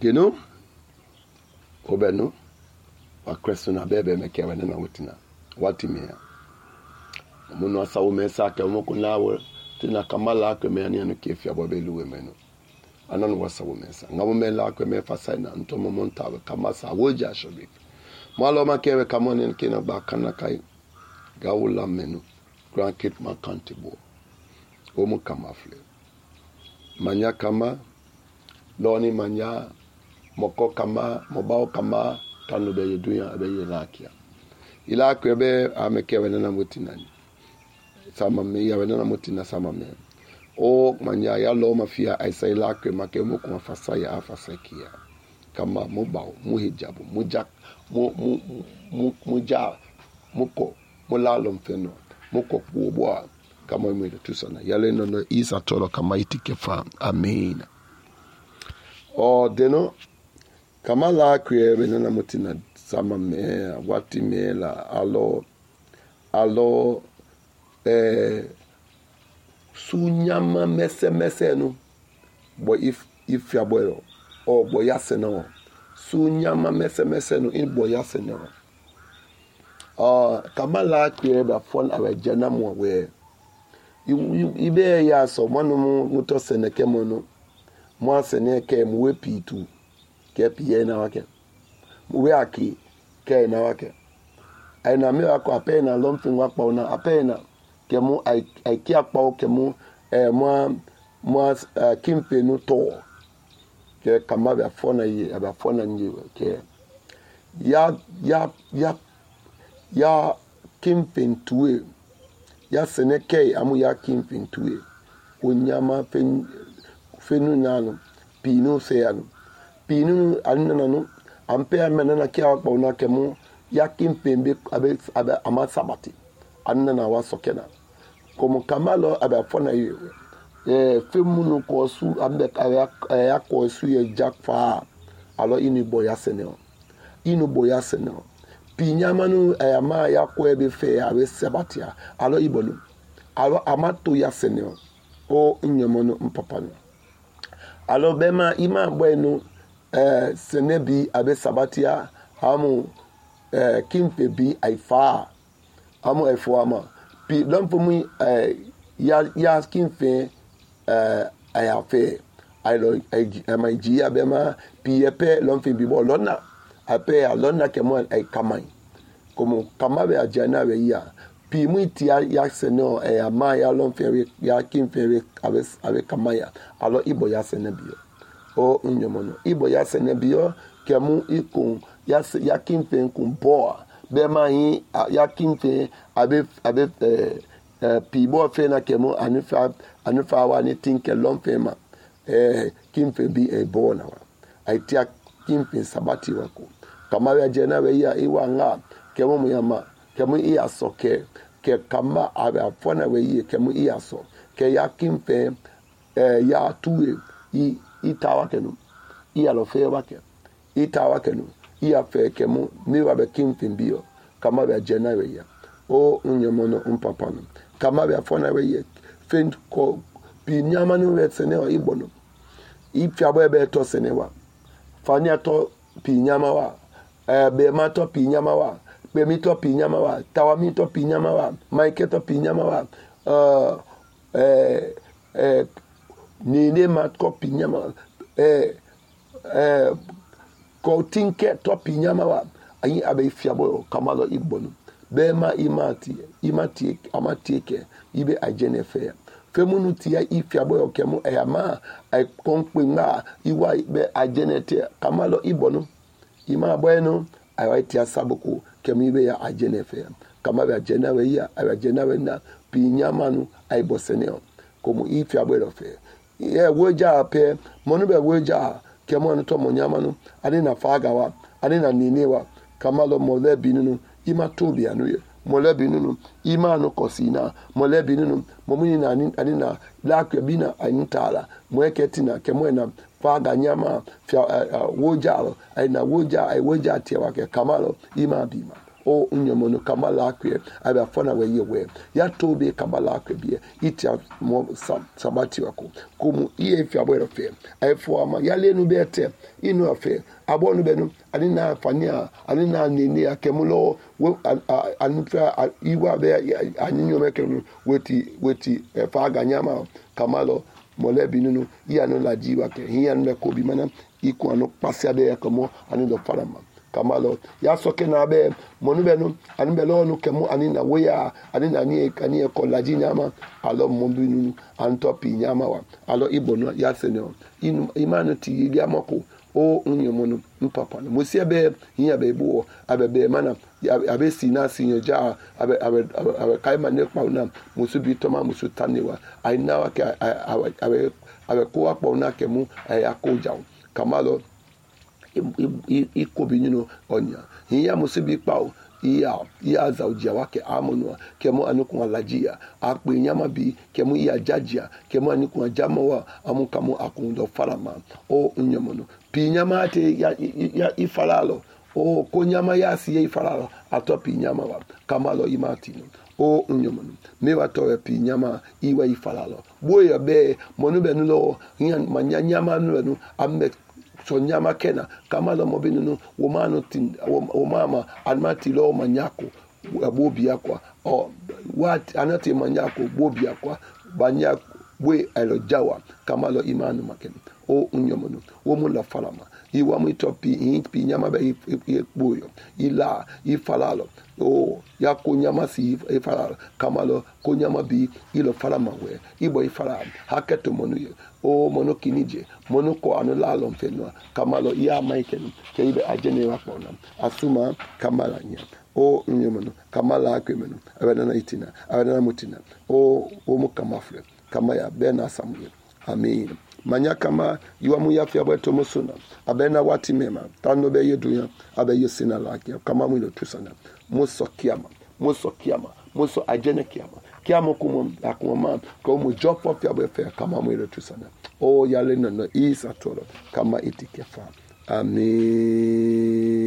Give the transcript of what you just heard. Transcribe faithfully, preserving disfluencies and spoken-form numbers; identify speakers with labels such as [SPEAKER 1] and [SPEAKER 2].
[SPEAKER 1] Geno obeno wa Kristo na bebe mekewe na wutina wati mea muno asawo mesa ka moko nawe tina kamala ka me ani no kefia bobelu meno anan wasawo mesa ngamo mela ka me fasaina ntomo montawe kamasa woja shobi malo makewe kamone kina bakana kai gawula meno grand kit makantibo omo kamafle manya kama loni manya moko kama mobao kama tanu be dunya be lakia ila ko be amekewe na mutinani sama me ya na mutina sama me o manya ya lo mafia aisa ila ko make mo ko fasa ya afasa kia kama mobao mu hijabu mu jak mu mu mu mu ja muko mulalo mfeno muko kuobwa kama mwele tusana yale no isa tolo kama itike fa amen o deno kama la kwe benana mutina sama me wati me la alo alo eh sunyama mese mese no bo if if ya boyo o bo yase no sunyama mese mese no in bo yase no ah kama la kwe ba fon awe jana mo we ibe ya so manu muto seneke mono mo seneke mo we pitu ke pie na wake we aki ke na wake ai na me akọ apena lomfin wa pa na apena ke mo ai ai ki apa ke mo eh mo mo kimpe no to ke kama ba fona yi ba fona nyi ke ya ya ya ya kimpe tuwe ya seneke amu ya kimpe tuwe onyama fen fenu nanu pino seanu pinu anna no ampe amena na kia kwa una kemu yakin pembe abe abe amasabati anna na wasokena komo kamalo abe fona yi eh femu no ko su ambe ya ko su ye jakfa alo ini boya seneo inu boya seneo pinyama no ayama ya ko ebe fe abe sabatia alo ibolu alo amato ya seneo o nyemono mpapano alo bema ima bueno eh senebi abe sabatia amu eh kimpe bi aifa amu efoama pi lompo mu eh ya ya kimpe eh ayafe ailo amaiji abema pi epe lompo bi bo lona ape alona kemo ai kamai como kamabe ajana we ya pi mu ti ya seno eh ama ya lompo ya kimpe abe abe kamaya alo ibo ya senebi o unyomono ibo ya senebio kemu ikun ya ya kimpe kumpoa be mai ya kimpe abe abe eh, eh pibo fe na kemu anifa anifa wa ni tinke lomfema eh kimpe bi e bona wa aitia kimpe sabati wako kama ya jena we ya iwa nga kemu muyama kemu iya soke ke kama abe afona we ye kemu iya so ke ya kimpe eh ya tuwe i itawa kenu iya lo fe wake itawa kenu iya fe kemu miwa be kimfin bio kama be jena we ya o unyemono umpapano kama be afona we ye fend ko pinyama no we seneo ibono ifya bo be to senewa fanya to pinyama wa eh be ma to pinyama wa be mi to pinyama wa tawa mi to pinyama wa maike to pinyama wa uh, eh eh nene ma ko pinyama eh eh ko tinke to pinyama wa ayi abe fiabo kamalo igbonu be ma imati imati amati ke ibe ajene fe femunu tia ifiabo kemu eyama ai konpe nga iwa be ajene te kamalo igbonu ima bueno ai tia sabuku kemu ibe ya ajene fe kama be ajene we ya ajene we na pinyama nu ai boseneo komu ifiabo lo fe ye woja pe monu be woja kemo no to monyama no ade na fagawa ade na ninewa kamalo molebi nunu ima tobi anu ye molebi nunu ima no kosina molebi nunu momuni na ade na lakwe bina anitala mweketina kemo na faga nyama fia uh, uh, woja ai na woja ai woja tie wake kamalo ima bima o unyomono kamala akwe aba fona we yewe ya tobe kamala akwe bie iti mo sabati wako kumu iye fi abwero fe efo ama ya lenu bete inu afe abonu benu anina fania anina nini akemulo anutra iwa be anyinyo mekenu weti weti fa ganyama kamalo molebi nunu iya no laji wake hiya no ko bi mana iku anu pase de yakomo anu do farama kamalo ya soke na be monu benu anu be lo no kemu anina weya anina ni kani ko laji nyama alo mombi nunu antopi nyama wa alo ibono ya senyo inu imanu ti ya mako o unyomono mpapa no mosia be hiya be bo abebe mana abe sina sinyo ja abe abe abe kaima ne pa na musu bi toma musu tanewa aina wa ke abe abe ko apo na kemu akoja kamalo iko bi nyino onya hiya musu bi pa iya iya za ujia wake amonwa kemu anukun alajia akpe nyama bi kemu iya jajia kemu anukun ajamawa amukamu akundo farama o unyomono pi nyama ate ya, ya ifalalo o ko nyama ya si ya ifalalo ato pi nyama wa kamalo imatino o unyomono mewa towe pi nyama iwa ifalalo boya be monube nulo nyan manya nyama nulo amme so nyama kena kamalo mobinu womano tin womama almati lo manyako bobi yakwa o what anati manyako bobi yakwa banyako we elojawa kamalo imanu makeni o unyomono womula falama iwa mitopi inpi nyama be boyo ila ifalalo o yako nyama si ifalalo kamalo ko nyama bi ilo falama we ibo ifalalo haketo monuye o mono kinije mono ko anulalo mfenwa kamalo ya maiken ke ibe ajene wakona asuma kamala nya o unyomono kamala akwemeno abana itina abana mutina o o mukamafle kama ya bena samuel amen manya kama yuwa muyafi abweto musuna abena wati mema tano be yedunya abe yesina lake kama mwilo tusana muso kiama muso kiama muso ajene kiama kiama kumu akumama kwa umu jopo fi abwefe kama mwilo tusana o yale nono isa tolo kama itikefa amen.